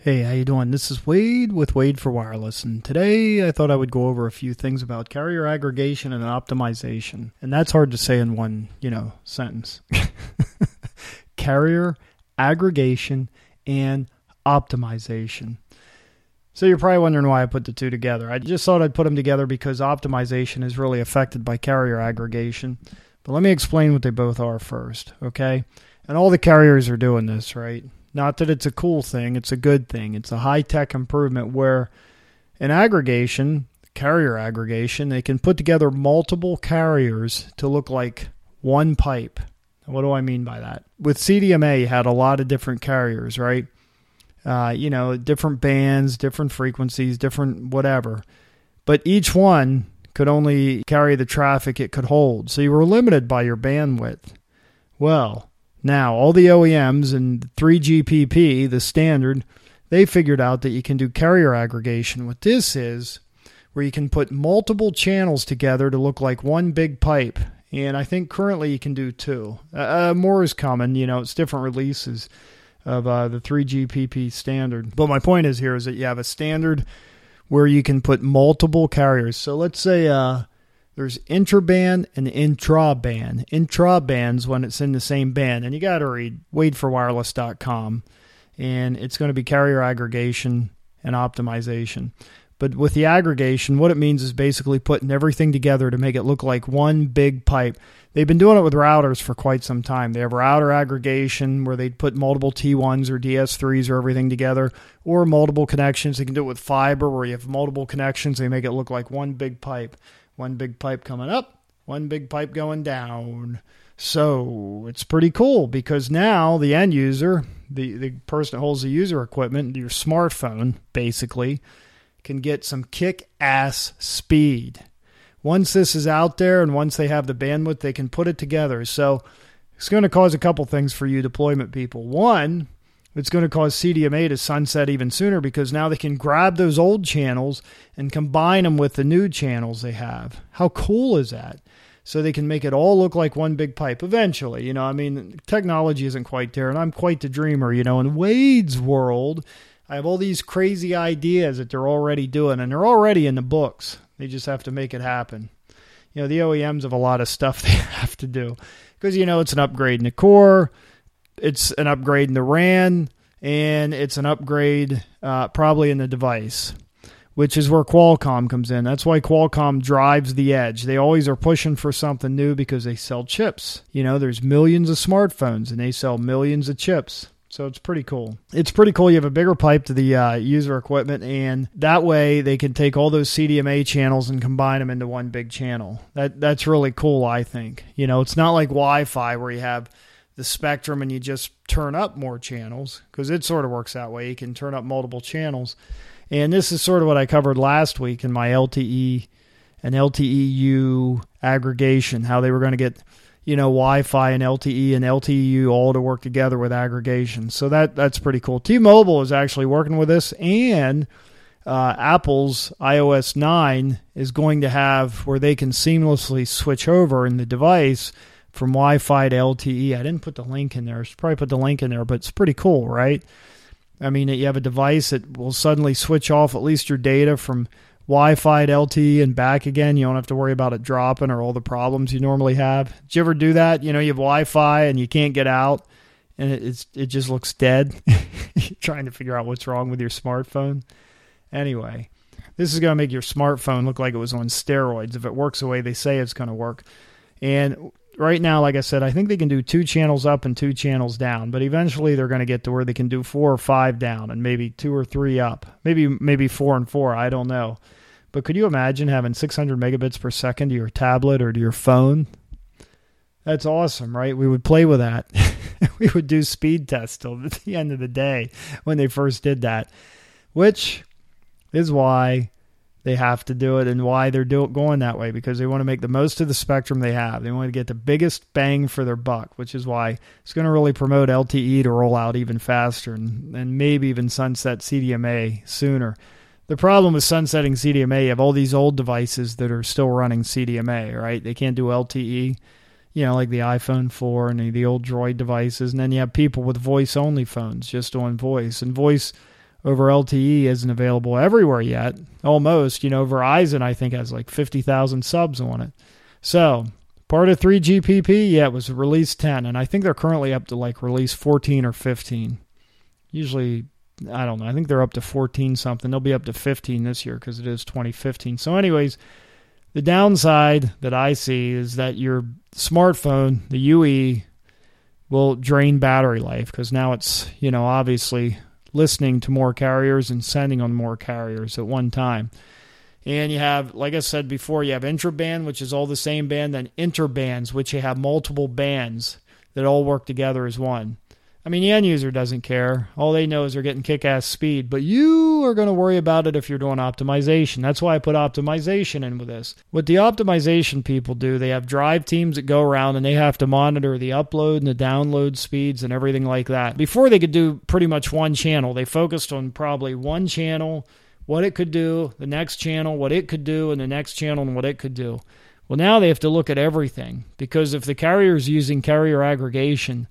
Hey, how you doing? This is Wade with Wade for Wireless, and today I thought I would go over a few things about carrier aggregation and optimization. And that's hard to say in one, sentence. Carrier aggregation and optimization. So you're probably wondering why I put the two together. I just thought I'd put them together because optimization is really affected by carrier aggregation. But let me explain what they both are first, okay? And all the carriers are doing this, right? Not that it's a cool thing, it's a good thing. It's a high-tech improvement where in aggregation, carrier aggregation, they can put together multiple carriers to look like one pipe. What do I mean by that? With CDMA, you had a lot of different carriers, right? Different bands, different frequencies, different whatever. But each one could only carry the traffic it could hold. So you were limited by your bandwidth. Well, now, all the OEMs and 3GPP, the standard, they figured out that you can do carrier aggregation. What this is, where you can put multiple channels together to look like one big pipe. And I think currently you can do two. More is coming, it's different releases of the 3GPP standard. But my point is here is that you have a standard where you can put multiple carriers. So let's say there's intraband and intraband. Intraband's when it's in the same band. And you got to read wadeforwireless.com. And it's going to be carrier aggregation and optimization. But with the aggregation, what it means is basically putting everything together to make it look like one big pipe. They've been doing it with routers for quite some time. They have router aggregation where they put multiple T1s or DS3s or everything together, or multiple connections. They can do it with fiber where you have multiple connections. They make it look like one big pipe. One big pipe coming up, one big pipe going down. So it's pretty cool because now the end user, the person that holds the user equipment, your smartphone, basically, can get some kick-ass speed. Once this is out there and once they have the bandwidth, they can put it together. So it's going to cause a couple things for you deployment people. One, it's going to cause CDMA to sunset even sooner because now they can grab those old channels and combine them with the new channels they have. How cool is that? So they can make it all look like one big pipe eventually. Technology isn't quite there, and I'm quite the dreamer. In Wade's world, I have all these crazy ideas that they're already doing, and they're already in the books. They just have to make it happen. The OEMs have a lot of stuff they have to do because, it's an upgrade in the core. It's an upgrade in the RAN, and it's an upgrade probably in the device, which is where Qualcomm comes in. That's why Qualcomm drives the edge. They always are pushing for something new because they sell chips. There's millions of smartphones, and they sell millions of chips. So it's pretty cool. It's pretty cool. You have a bigger pipe to the user equipment, and that way they can take all those CDMA channels and combine them into one big channel. That's really cool, I think. It's not like Wi-Fi where you have the spectrum and you just turn up more channels, because it sort of works that way. You can turn up multiple channels. And this is sort of what I covered last week in my LTE and LTEU aggregation, how they were going to get Wi-Fi and LTEU all to work together with aggregation. So that's pretty cool. T-Mobile is actually working with this, and Apple's iOS 9 is going to have where they can seamlessly switch over in the device from Wi-Fi to LTE. I didn't put the link in there. I should probably put the link in there, but it's pretty cool, right? I mean, you have a device that will suddenly switch off at least your data from Wi-Fi to LTE and back again. You don't have to worry about it dropping or all the problems you normally have. Did you ever do that? You have Wi-Fi and you can't get out, and it just looks dead. You're trying to figure out what's wrong with your smartphone. Anyway, this is going to make your smartphone look like it was on steroids if it works the way they say it's going to work. And right now, like I said, I think they can do 2 channels up and 2 channels down, but eventually they're going to get to where they can do 4 or 5 down and maybe 2 or 3 up, maybe 4 and 4. I don't know. But could you imagine having 600 megabits per second to your tablet or to your phone? That's awesome, right? We would play with that. We would do speed tests till the end of the day when they first did that, which is why they have to do it and why they're going that way, because they want to make the most of the spectrum they have. They want to get the biggest bang for their buck, which is why it's going to really promote LTE to roll out even faster and maybe even sunset CDMA sooner. The problem with sunsetting CDMA, you have all these old devices that are still running CDMA, right? They can't do LTE, like the iPhone 4 and the old Droid devices. And then you have people with voice-only phones just on voice. And voice over LTE isn't available everywhere yet. Almost, Verizon I think has like 50,000 subs on it. So part of 3GPP, yeah, it was release 10, and I think they're currently up to like release 14 or 15. Usually, I don't know, I think they're up to 14 something. They'll be up to 15 this year because it is 2015. So anyways, the downside that I see is that your smartphone, the UE, will drain battery life because now it's, obviously listening to more carriers and sending on more carriers at one time. And you have, like I said before, you have intraband, which is all the same band, then interbands, which you have multiple bands that all work together as one. I mean, the end user doesn't care. All they know is they're getting kick-ass speed, but you are going to worry about it if you're doing optimization. That's why I put optimization in with this. What the optimization people do, they have drive teams that go around and they have to monitor the upload and the download speeds and everything like that. Before they could do pretty much one channel, they focused on probably one channel, what it could do, the next channel, what it could do, and the next channel and what it could do. Well, now they have to look at everything because if the carrier is using carrier aggregation,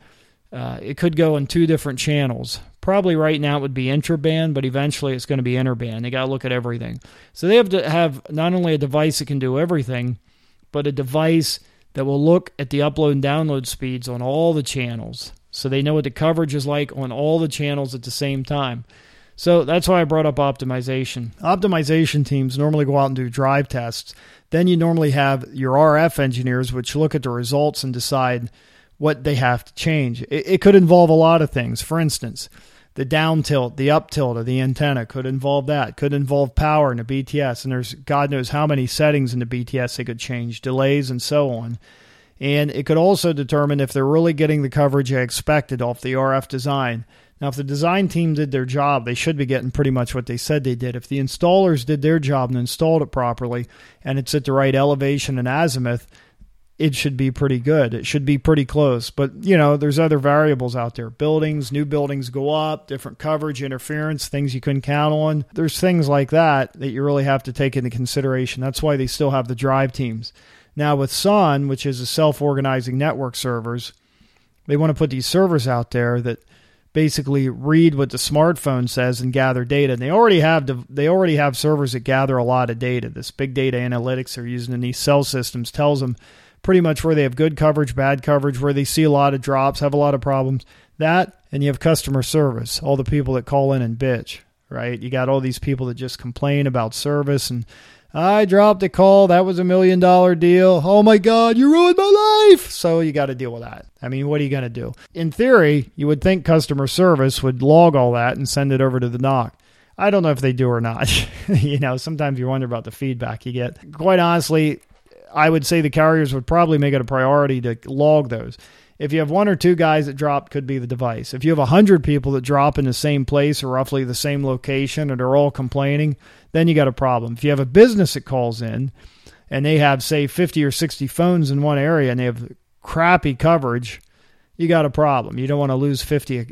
it could go in two different channels. Probably right now it would be intraband, but eventually it's going to be interband. They got to look at everything. So they have to have not only a device that can do everything, but a device that will look at the upload and download speeds on all the channels. So they know what the coverage is like on all the channels at the same time. So that's why I brought up optimization. Optimization teams normally go out and do drive tests. Then you normally have your RF engineers, which look at the results and decide what they have to change. It could involve a lot of things. For instance, the down tilt, the up tilt of the antenna could involve that. Could involve power in the BTS. And there's God knows how many settings in the BTS they could change, delays and so on. And it could also determine if they're really getting the coverage they expected off the RF design. Now, if the design team did their job, they should be getting pretty much what they said they did. If the installers did their job and installed it properly, and it's at the right elevation and azimuth, it should be pretty good. It should be pretty close. But, there's other variables out there. Buildings, new buildings go up, different coverage, interference, things you couldn't count on. There's things like that you really have to take into consideration. That's why they still have the drive teams. Now, with SON, which is a self-organizing network servers, they want to put these servers out there that basically read what the smartphone says and gather data. And they already have servers that gather a lot of data. This big data analytics they're using in these cell systems tells them pretty much where they have good coverage, bad coverage, where they see a lot of drops, have a lot of problems. That, and you have customer service, all the people that call in and bitch, right? You got all these people that just complain about service and I dropped a call. That was $1 million deal. Oh my God, you ruined my life. So you got to deal with that. I mean, what are you going to do? In theory, you would think customer service would log all that and send it over to the NOC. I don't know if they do or not. Sometimes you wonder about the feedback you get. Quite honestly, I would say the carriers would probably make it a priority to log those. If you have one or two guys that drop, could be the device. If you have 100 people that drop in the same place or roughly the same location and they're all complaining, then you got a problem. If you have a business that calls in and they have, say, 50 or 60 phones in one area and they have crappy coverage, you got a problem. You don't want to lose 50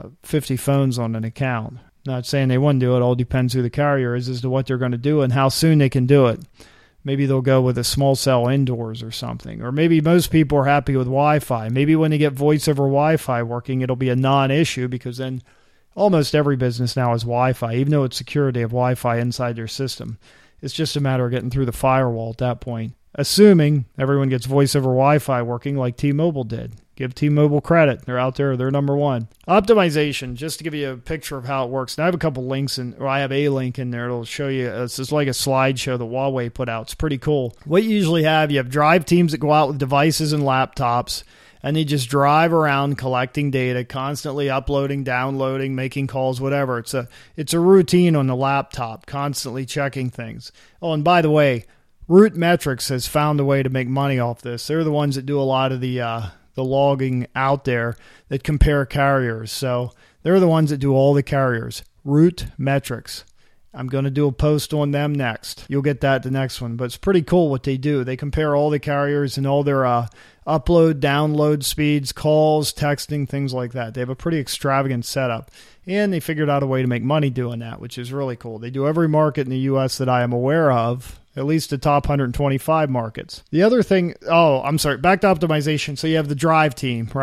phones on an account. Not saying they wouldn't do it. It all depends who the carrier is as to what they're going to do and how soon they can do it. Maybe they'll go with a small cell indoors or something. Or maybe most people are happy with Wi-Fi. Maybe when they get voice over Wi-Fi working, it'll be a non-issue because then almost every business now has Wi-Fi. Even though it's secure, they have Wi-Fi inside their system. It's just a matter of getting through the firewall at that point. Assuming everyone gets voice over Wi-Fi working like T-Mobile did. Give T-Mobile credit. They're out there. They're number one. Optimization, just to give you a picture of how it works. Now I have a couple links, I have a link in there. It'll show you. It's just like a slideshow that Huawei put out. It's pretty cool. What you usually have, you have drive teams that go out with devices and laptops, and they just drive around collecting data, constantly uploading, downloading, making calls, whatever. It's a routine on the laptop, constantly checking things. Oh, and by the way, Root Metrics has found a way to make money off this. They're the ones that do a lot of the logging out there that compare carriers. So they're the ones that do all the carriers. Root Metrics. I'm going to do a post on them next. You'll get that the next one. But it's pretty cool what they do. They compare all the carriers and all their upload, download speeds, calls, texting, things like that. They have a pretty extravagant setup. And they figured out a way to make money doing that, which is really cool. They do every market in the U.S. that I am aware of, at least the top 125 markets. The other thing, back to optimization. So you have the drive team, right?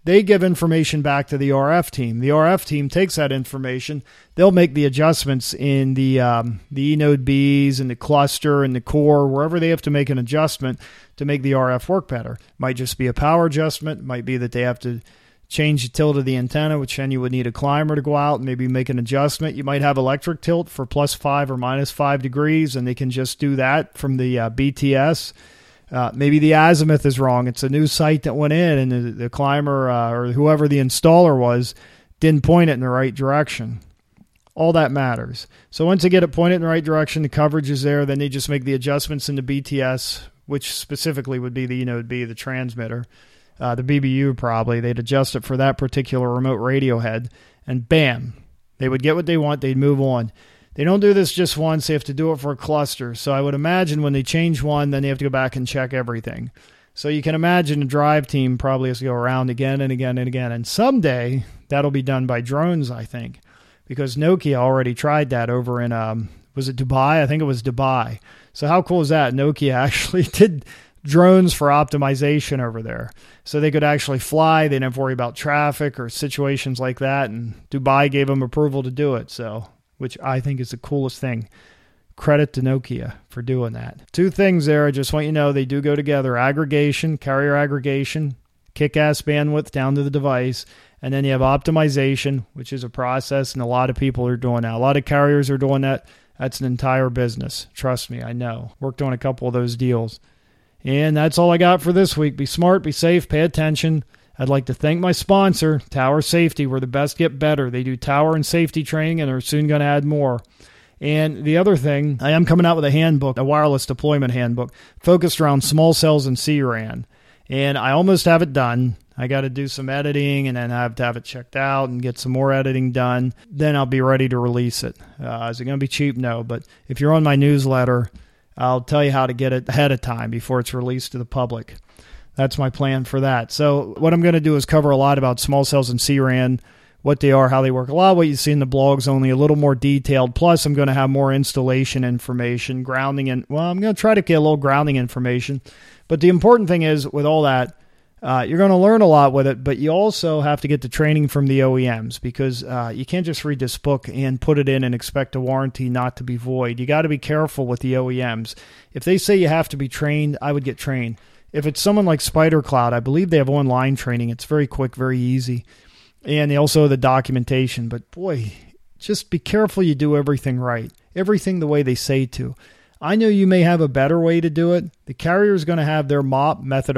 They give information back to the RF team. The RF team takes that information. They'll make the adjustments in the eNode Bs and the cluster and the core, wherever they have to make an adjustment to make the RF work better. Might just be a power adjustment. Might be that they have to change the tilt of the antenna, which then you would need a climber to go out and maybe make an adjustment. You might have electric tilt for +5 or -5 degrees, and they can just do that from the BTS. Maybe the azimuth is wrong. It's a new site that went in, and the climber or whoever the installer was didn't point it in the right direction. All that matters. So once they get it pointed in the right direction, the coverage is there, then they just make the adjustments in the BTS, which specifically would be the eNode B, the transmitter. The BBU probably. They'd adjust it for that particular remote radio head, and bam, they would get what they want. They'd move on. They don't do this just once. They have to do it for a cluster. So I would imagine when they change one, then they have to go back and check everything. So you can imagine the drive team probably has to go around again and again and again. And someday that'll be done by drones, I think, because Nokia already tried that over in, was it Dubai? I think it was Dubai. So how cool is that? Nokia actually did drones for optimization over there. So they could actually fly. They didn't have to worry about traffic or situations like that. And Dubai gave them approval to do it. So, which I think is the coolest thing. Credit to Nokia for doing that. Two things there. I just want you to know they do go together. Aggregation, carrier aggregation, kick-ass bandwidth down to the device. And then you have optimization, which is a process, and a lot of people are doing that. A lot of carriers are doing that. That's an entire business. Trust me, I know. Worked on a couple of those deals. And that's all I got for this week. Be smart, be safe, pay attention. I'd like to thank my sponsor, Tower Safety. We're the best, get better. They do tower and safety training, and they're soon going to add more. And the other thing, I am coming out with a handbook, a wireless deployment handbook, focused around small cells and CRAN. And I almost have it done. I got to do some editing, and then I have to have it checked out and get some more editing done. Then I'll be ready to release it. Is it going to be cheap? No. But if you're on my newsletter, I'll tell you how to get it ahead of time before it's released to the public. That's my plan for that. So what I'm going to do is cover a lot about small cells and CRAN, what they are, how they work. A lot of what you see in the blogs, only a little more detailed. Plus, I'm going to have more installation information, grounding, and I'm going to try to get a little grounding information. But the important thing is, with all that, you're going to learn a lot with it, but you also have to get the training from the OEMs, because you can't just read this book and put it in and expect a warranty not to be void. You got to be careful with the OEMs. If they say you have to be trained, I would get trained. If it's someone like SpiderCloud, I believe they have online training. It's very quick, very easy. And they also have the documentation. But boy, just be careful you do everything right. Everything the way they say to. I know you may have a better way to do it. The carrier is going to have their MOP method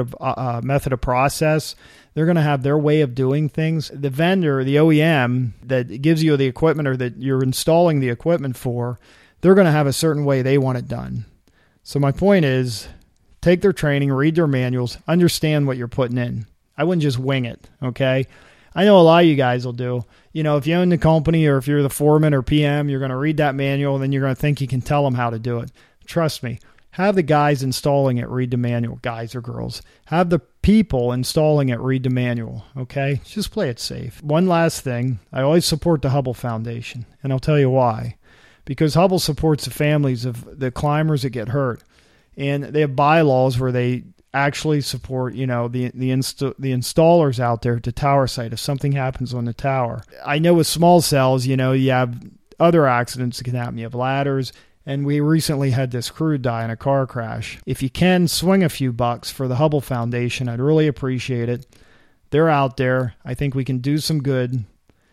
of process. They're going to have their way of doing things. The vendor, the OEM that gives you the equipment or that you're installing the equipment for, they're going to have a certain way they want it done. So my point is, take their training, read their manuals, understand what you're putting in. I wouldn't just wing it, okay? I know a lot of you guys will do. You know, if you own the company or if you're the foreman or PM, you're going to read that manual and then you're going to think you can tell them how to do it. Trust me, have the guys installing it read the manual, guys or girls. Have the people installing it read the manual, okay? Just play it safe. One last thing, I always support the Hubble Foundation, and I'll tell you why. Because Hubble supports the families of the climbers that get hurt. And they have bylaws where they actually support, you know, the installers out there at the tower site if something happens on the tower. I know with small cells, you know, you have other accidents that can happen. You have ladders, and we recently had this crew die in a car crash. If you can swing a few bucks for the Hubble Foundation, I'd really appreciate it. They're out there. I think we can do some good.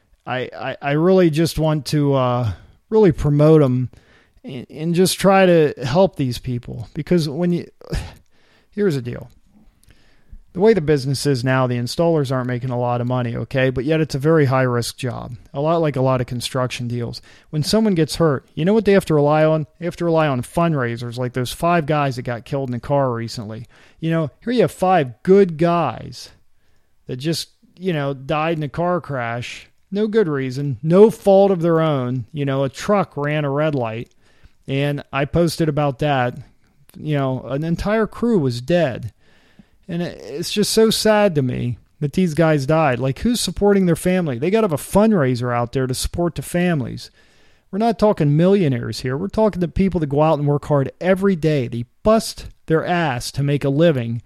I really just want to really promote them and just try to help these people, because here's the deal. The way the business is now, the installers aren't making a lot of money, okay? But yet it's a very high-risk job, a lot like a lot of construction deals. When someone gets hurt, you know what they have to rely on? They have to rely on fundraisers, like those 5 guys that got killed in a car recently. You know, here you have 5 good guys that just, you know, died in a car crash. No good reason, no fault of their own. You know, a truck ran a red light. And I posted about that. You know, an entire crew was dead. And it's just so sad to me that these guys died. Like, who's supporting their family? They got to have a fundraiser out there to support the families. We're not talking millionaires here. We're talking to people that go out and work hard every day. They bust their ass to make a living.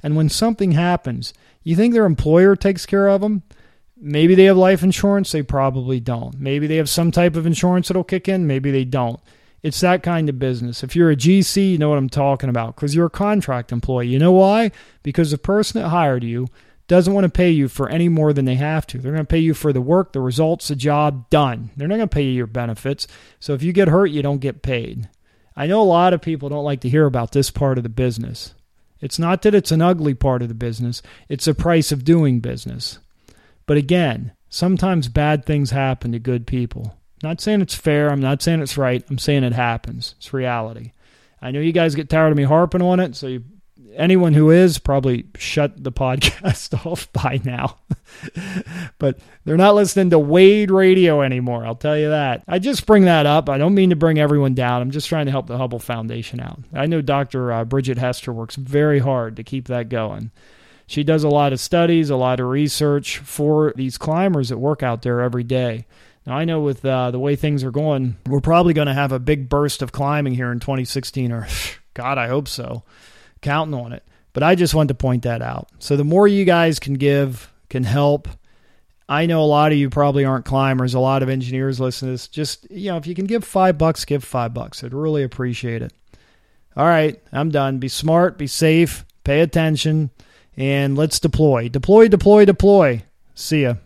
And when something happens, you think their employer takes care of them? Maybe they have life insurance. They probably don't. Maybe they have some type of insurance that'll kick in. Maybe they don't. It's that kind of business. If you're a GC, you know what I'm talking about because you're a contract employee. You know why? Because the person that hired you doesn't want to pay you for any more than they have to. They're going to pay you for the work, the results, the job done. They're not going to pay you your benefits. So if you get hurt, you don't get paid. I know a lot of people don't like to hear about this part of the business. It's not that it's an ugly part of the business. It's the price of doing business. But again, sometimes bad things happen to good people. I'm not saying it's fair. I'm not saying it's right. I'm saying it happens. It's reality. I know you guys get tired of me harping on it, so anyone who is probably shut the podcast off by now. But they're not listening to Wade Radio anymore, I'll tell you that. I just bring that up. I don't mean to bring everyone down. I'm just trying to help the Hubble Foundation out. I know Dr. Bridget Hester works very hard to keep that going. She does a lot of studies, a lot of research for these climbers that work out there every day. Now, I know with the way things are going, we're probably going to have a big burst of climbing here in 2016, or God, I hope so. Counting on it. But I just wanted to point that out. So the more you guys can give, can help. I know a lot of you probably aren't climbers. A lot of engineers listen to this. Just, if you can give $5, give $5. I'd really appreciate it. All right, I'm done. Be smart, be safe, pay attention, and let's deploy. Deploy, deploy, deploy. See ya.